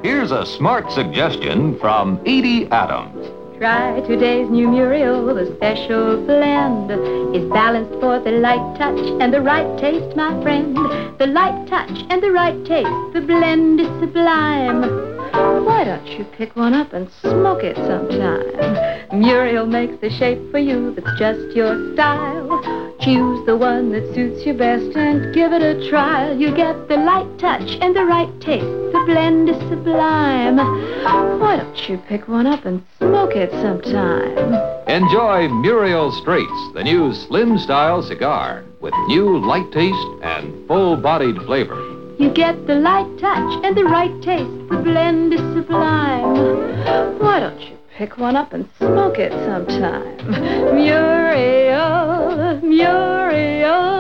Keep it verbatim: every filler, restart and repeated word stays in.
Here's a smart suggestion from Edie Adams. Try today's new Muriel, the special blend is balanced for the light touch and the right taste, my friend. The light touch and the right taste, the blend is sublime. Why don't you pick one up and smoke it sometime? Muriel makes the shape for you that's just your style. Choose the one that suits you best and give it a try. You get the light touch and the right taste, the blend is sublime. Why don't you pick one up and smoke it sometime? Enjoy Muriel Straights, the new slim style cigar with new light taste and full-bodied flavor. You get the light touch and the right taste, the blend is sublime. Why don't you pick one up and smoke it sometime? Muriel, Muriel.